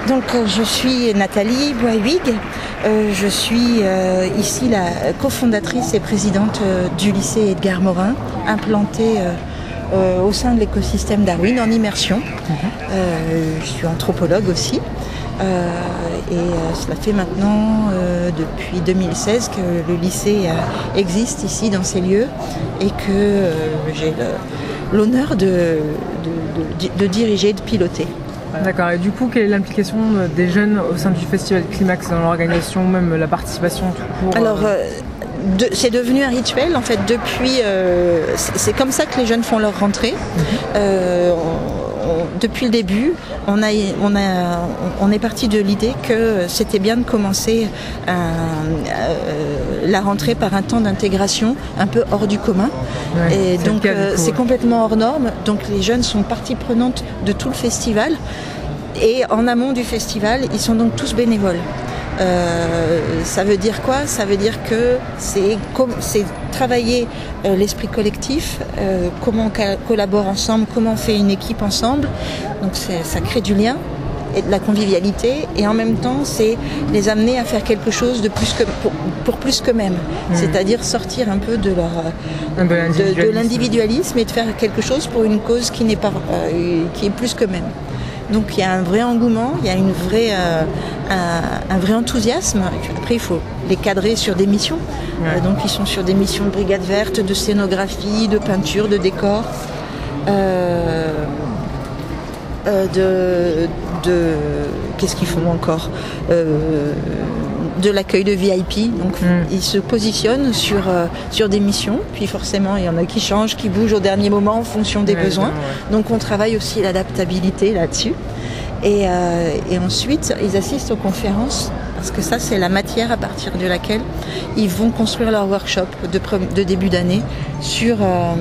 Donc je suis Nathalie Boishuyghe, je suis ici la cofondatrice et présidente du lycée Edgar Morin, implantée au sein de l'écosystème Darwin en immersion. Je suis anthropologue aussi et cela fait maintenant depuis 2016 que le lycée existe ici dans ces lieux et que j'ai l'honneur de diriger, de piloter. D'accord, et du coup, quelle est l'implication des jeunes au sein du festival Climax dans l'organisation, même la participation tout court Alors, c'est devenu un rituel en fait depuis. C'est comme ça que les jeunes font leur rentrée. Depuis le début, on est parti de l'idée que c'était bien de commencer la rentrée par un temps d'intégration un peu hors du commun. Ouais, et donc c'est complètement hors norme. Donc les jeunes sont partie prenante de tout le festival. Et en amont du festival, ils sont donc tous bénévoles. Ça veut dire quoi? Ça veut dire que c'est travailler l'esprit collectif, comment on collabore ensemble, comment on fait une équipe ensemble. Donc ça crée du lien et de la convivialité, et en même temps c'est les amener à faire quelque chose de plus que pour plus qu'eux-mêmes. C'est-à-dire sortir un peu de l'individualisme et de faire quelque chose pour une cause qui n'est pas qui est plus qu'eux-mêmes. Donc il y a un vrai engouement, il y a un vrai enthousiasme. Après il faut les cadrer sur des missions. Donc ils sont sur des missions de brigade verte, de scénographie, de peinture, de décor, qu'est-ce qu'ils font encore, de l'accueil de VIP. Donc ils se positionnent sur des missions, puis forcément il y en a qui changent, qui bougent au dernier moment en fonction des besoins. Donc on travaille aussi l'adaptabilité là-dessus. Et ensuite ils assistent aux conférences, parce que ça c'est la matière à partir de laquelle ils vont construire leur workshop de début d'année sur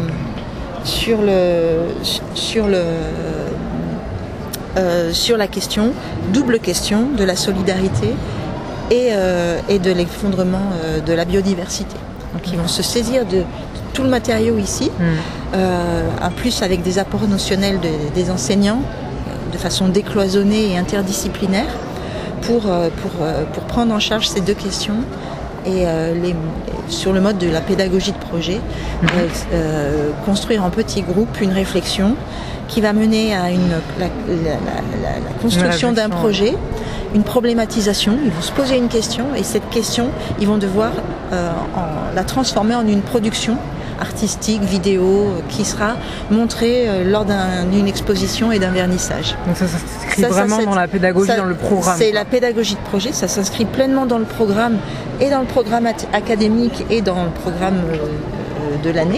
la double question de la solidarité et de l'effondrement de la biodiversité. Donc ils vont se saisir de tout le matériau ici, en plus avec des apports notionnels des enseignants, de façon décloisonnée et interdisciplinaire, pour prendre en charge ces deux questions et sur le mode de la pédagogie de projet, construire en petits groupes une réflexion qui va mener à la construction d'un projet, une problématisation. Ils vont se poser une question, et cette question, ils vont devoir la transformer en une production artistique, vidéo, qui sera montrée lors d'une exposition et d'un vernissage. Donc ça s'inscrit vraiment dans la pédagogie, dans le programme. C'est la pédagogie de projet, ça s'inscrit pleinement dans le programme, et dans le programme académique et dans le programme de l'année.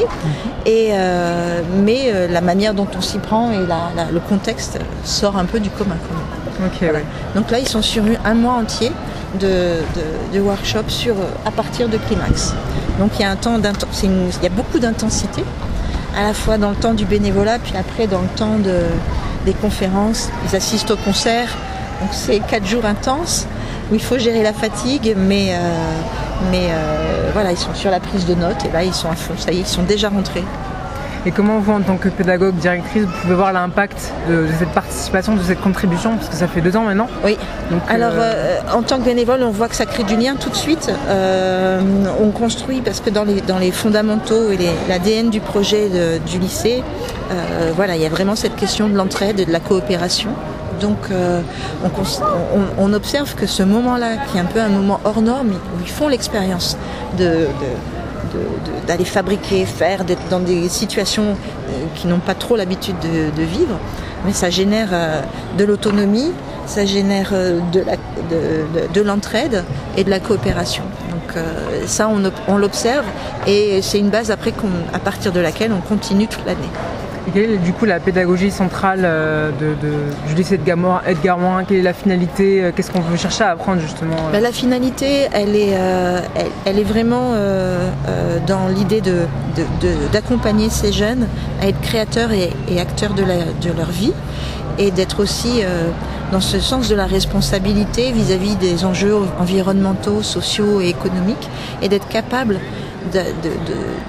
Mais la manière dont on s'y prend et le contexte sort un peu du commun quand même. Okay, ouais. Donc là ils sont sur un mois entier de workshop à partir de Climax. Donc il y a il y a beaucoup d'intensité, à la fois dans le temps du bénévolat, puis après dans le temps des conférences. Ils assistent au concert, donc c'est 4 jours intenses où il faut gérer la fatigue, mais voilà, ils sont sur la prise de notes, et là ils sont à fond, ça y est, ils sont déjà rentrés. Et comment vous, en tant que pédagogue, directrice, vous pouvez voir l'impact de cette participation, de cette contribution, parce que ça fait 2 ans maintenant? Oui. Donc, alors, en tant que bénévole, on voit que ça crée du lien tout de suite. On construit, parce que dans les fondamentaux et l'ADN du projet du lycée, voilà, il y a vraiment cette question de l'entraide et de la coopération. Donc on observe que ce moment-là, qui est un peu un moment hors norme, où ils font l'expérience d'aller fabriquer, d'être dans des situations qui n'ont pas trop l'habitude de vivre, mais ça génère de l'autonomie, ça génère de l'entraide et de la coopération. Donc ça on l'observe, et c'est une base après à partir de laquelle on continue toute l'année. Et quelle est du coup la pédagogie centrale du lycée Edgar Morin? Quelle est la finalité? Qu'est-ce qu'on veut chercher à apprendre justement? La finalité, elle est vraiment dans l'idée d'accompagner ces jeunes à être créateurs et acteurs de leur vie, et d'être aussi dans ce sens de la responsabilité vis-à-vis des enjeux environnementaux, sociaux et économiques, et d'être capable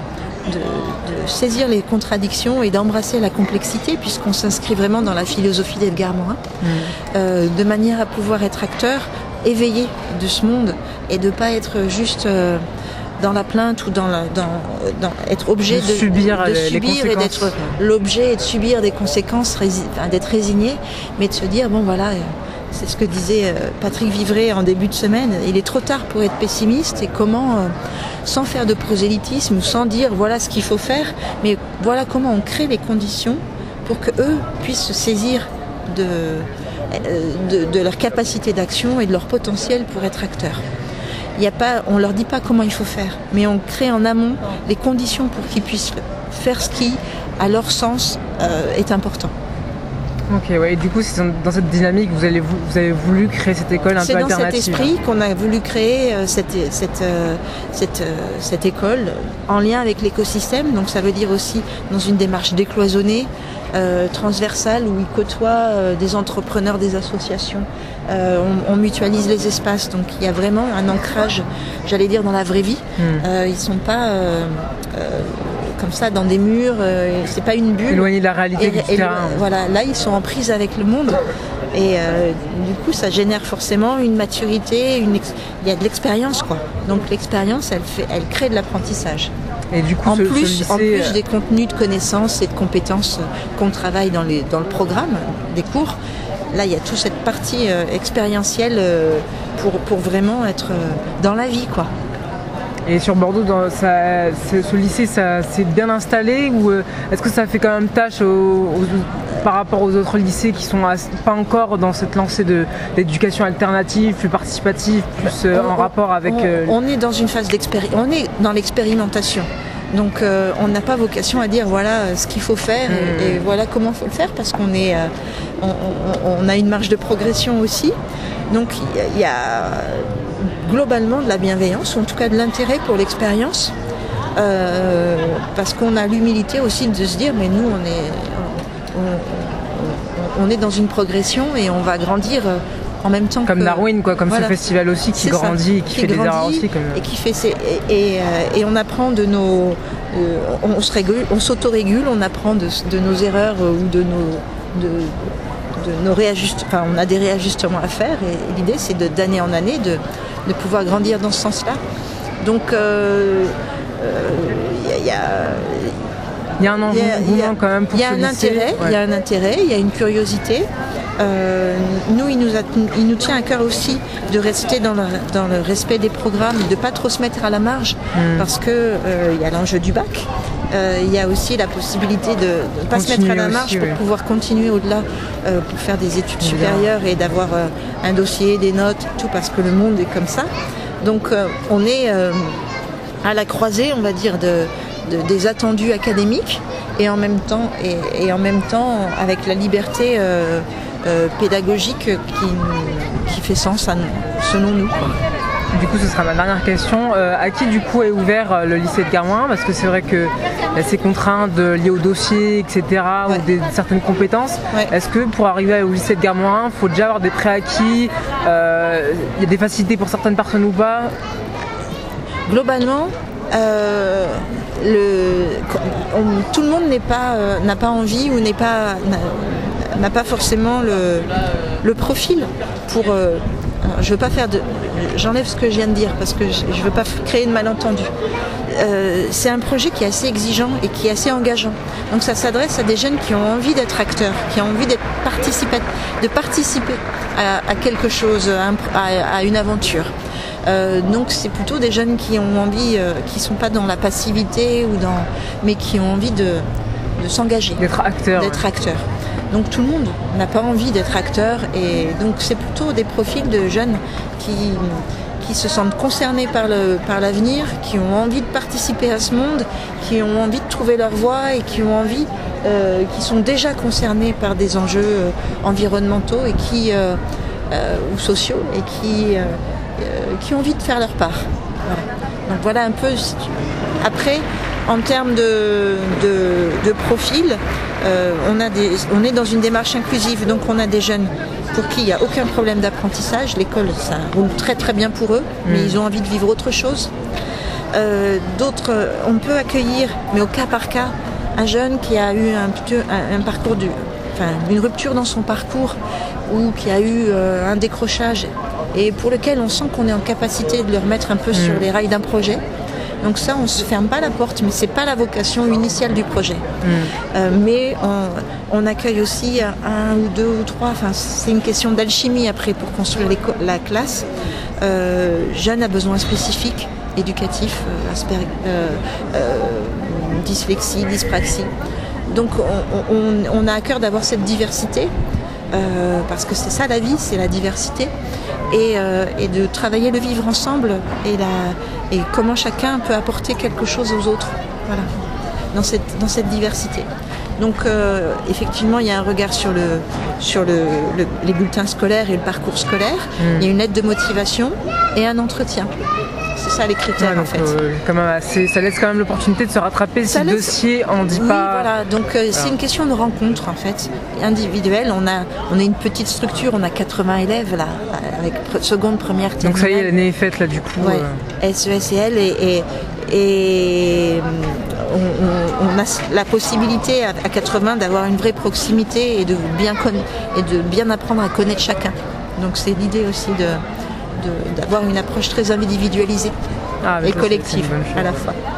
saisir les contradictions et d'embrasser la complexité, puisqu'on s'inscrit vraiment dans la philosophie d'Edgar Morin, de manière à pouvoir être acteur éveillé de ce monde et de ne pas être juste dans la plainte ou dans être objet de subir et d'être l'objet et de subir des conséquences, d'être résigné, mais de se dire bon voilà, c'est ce que disait Patrick Vivray en début de semaine, il est trop tard pour être pessimiste, et comment sans faire de prosélytisme, sans dire voilà ce qu'il faut faire, mais voilà comment on crée les conditions pour que eux puissent se saisir de leur capacité d'action et de leur potentiel pour être acteurs. On ne leur dit pas comment il faut faire, mais on crée en amont les conditions pour qu'ils puissent faire ce qui, à leur sens, est important. Ok, ouais. Et du coup, c'est dans cette dynamique que vous avez voulu créer cette école un peu alternative. C'est dans cet esprit qu'on a voulu créer cette école en lien avec l'écosystème. Donc ça veut dire aussi dans une démarche décloisonnée, transversale, où ils côtoient des entrepreneurs, des associations. On mutualise les espaces. Donc il y a vraiment un ancrage, j'allais dire, dans la vraie vie. Ils ne sont pas... comme ça dans des murs, c'est pas une bulle. Éloigné de la réalité du terrain. Voilà, là ils sont en prise avec le monde et du coup ça génère forcément une maturité, il y a de l'expérience quoi. Donc l'expérience elle crée de l'apprentissage. Et du coup, en plus des contenus de connaissances et de compétences qu'on travaille dans le programme des cours, là il y a toute cette partie expérientielle pour vraiment être dans la vie quoi. Et sur Bordeaux, ce lycée, ça s'est bien installé, ou est-ce que ça fait quand même tâche par rapport aux autres lycées qui sont pas encore dans cette lancée de l'éducation alternative, plus participative, plus en rapport avec... On est dans une phase on est dans l'expérimentation. Donc on n'a pas vocation à dire voilà ce qu'il faut faire et voilà comment il faut le faire, parce qu'on on a une marge de progression aussi. Donc il y a globalement de la bienveillance, ou en tout cas de l'intérêt pour l'expérience, parce qu'on a l'humilité aussi de se dire mais nous on est dans une progression et on va grandir en même temps comme Darwin quoi, comme voilà. Ce festival aussi qui grandit, qui fait des erreurs aussi comme... et qui fait et on apprend de nos on s'autorégule, on apprend de nos erreurs ou de nos réajustements, enfin on a des réajustements à faire, et l'idée c'est d'année en année de pouvoir grandir dans ce sens-là. Donc il y a un engouement quand même pour ce lycée. Il y a un intérêt, il y a une curiosité. Nous, il nous tient à cœur aussi de rester dans le respect des programmes, de ne pas trop se mettre à la marge, parce que il y a l'enjeu du bac. Il y a aussi la possibilité de ne pas se mettre à la marge aussi, pour pouvoir continuer au-delà, pour faire des études supérieures et d'avoir un dossier, des notes, tout, parce que le monde est comme ça. Donc on est à la croisée, on va dire, des attendus académiques, et en même temps avec la liberté pédagogique qui fait sens à nous, selon nous. Du coup, ce sera ma dernière question. À qui, du coup, est ouvert le lycée Edgar Morin ? Parce que c'est vrai que ces contraintes liées au dossier, etc., ou certaines compétences, est-ce que pour arriver au lycée Edgar Morin, il faut déjà avoir des préacquis ? Il y a des facilités pour certaines personnes ou pas ? Globalement, tout le monde n'a pas envie ou n'a pas forcément le profil pour... je veux pas j'enlève ce que je viens de dire parce que je veux pas créer de malentendus. C'est un projet qui est assez exigeant et qui est assez engageant. Donc ça s'adresse à des jeunes qui ont envie d'être acteurs, qui ont envie de participer à quelque chose, à une aventure. Donc c'est plutôt des jeunes qui ont envie, qui sont pas dans la passivité mais qui ont envie de s'engager, d'être acteurs. Donc tout le monde n'a pas envie d'être acteur, et donc c'est plutôt des profils de jeunes qui se sentent concernés par l'avenir, qui ont envie de participer à ce monde, qui ont envie de trouver leur voie et qui sont déjà concernés par des enjeux environnementaux et ou sociaux, et qui ont envie de faire leur part. Voilà. Donc voilà un peu. Après, en termes de profil, on est dans une démarche inclusive, donc on a des jeunes pour qui il n'y a aucun problème d'apprentissage. L'école, ça roule très très bien pour eux, mais ils ont envie de vivre autre chose. D'autres, on peut accueillir, mais au cas par cas, un jeune qui a eu un parcours une rupture dans son parcours ou qui a eu un décrochage et pour lequel on sent qu'on est en capacité de le remettre un peu sur les rails d'un projet. Donc ça, on ne se ferme pas la porte, mais ce n'est pas la vocation initiale du projet. Mais on accueille aussi un ou deux ou trois, c'est une question d'alchimie après pour construire la classe. Jeune a besoin spécifiques, éducatifs, dyslexie, dyspraxie. Donc on a à cœur d'avoir cette diversité, parce que c'est ça la vie, c'est la diversité. Et de travailler le vivre ensemble et comment chacun peut apporter quelque chose aux autres, voilà, dans cette diversité. Donc effectivement, il y a un regard sur les bulletins scolaires et le parcours scolaire. Il y a une lettre de motivation et un entretien. C'est ça les critères en fait. Quand même ça laisse quand même l'opportunité de se rattraper si le dossier en dit pas. Voilà, donc c'est une question de rencontre en fait, individuelle. On a une petite structure, on a 80 élèves là, avec seconde, première, terminale. Donc ça y est, l'année est faite là du coup. Ouais, SES et L et on a la possibilité à 80 d'avoir une vraie proximité et de bien apprendre à connaître chacun. Donc c'est l'idée aussi d'avoir une approche très individualisée et collective à la fois.